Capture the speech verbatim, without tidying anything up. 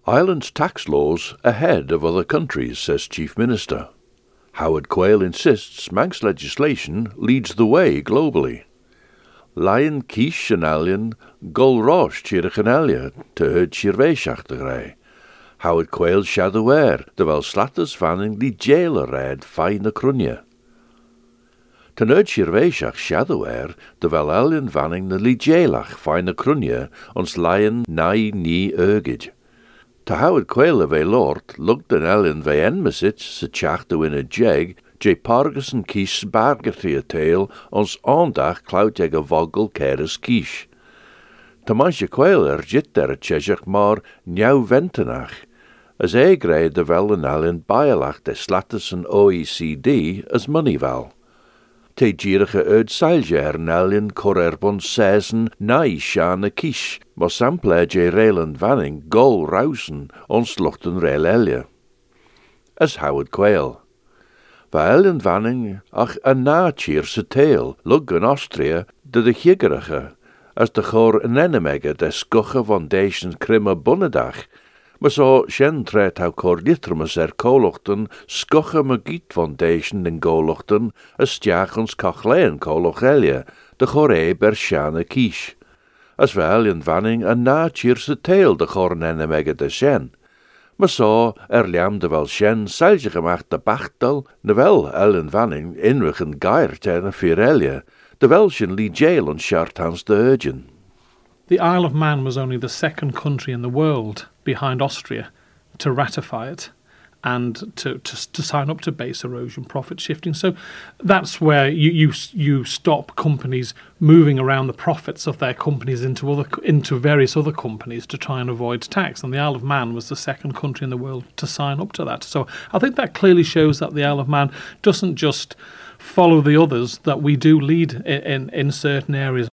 Ireland's tax laws ahead of other countries, says Chief Minister. Howard Quayle insists Manx legislation leads the way globally. Lion Kish and Alien, Gol Rosh Chirach and Alia, to herd Shirveshach de Grey. Howard Quayle Shadoware, de wel slatters vanning die jailer red fine crunya. Ten herd Shirveshach Shadoware, de wel Alien vanning de li jailach fine crunya, ons lion nai ni urgid. Ta Howard Quayle of a lord looked an Ellen ve enmesit se chachte in a jeg, je pargus en kies bargertrie tail, ons aandach clout jeg a vogel keres kies. Ta manche Quayle er jit der a chesach maar njau ventenach, as e grey de wel an Ellen bialach de slatters en O E C D as money val. Te gierige uit seiljer en Ellen korerbon sesen nai shan a kies, maar sample je reilen vanning gol rausen ons lochten reil elje. As Howard Quayle. Va Ellen vanning ach a na cheerse tail, lug in Austria de de giggerige, as de chor en enemege de skuche foundation krimme bunnedach, maar so shen tret hau cor litrumus er kolochten skuche me giet foundation den golochten as stiach ons kachleen kolochelje, de chor e ber shane kies. As wel in vanning a na cheerse tail de chor en enemege de shen. Maar so er liam de wel shen seilje gemacht de bachtel, de wel Ellen vanning inwichen geir ten firelje, de wel shen li jail on sharthans de urgen. The Isle of Man was only the second country in the world behind Austria to ratify it and to, to, to sign up to base erosion profit shifting. So that's where you, you you stop companies moving around the profits of their companies into other into various other companies to try and avoid tax. And the Isle of Man was the second country in the world to sign up to that. So I think that clearly shows that the Isle of Man doesn't just follow the others, that we do lead in, in, in certain areas.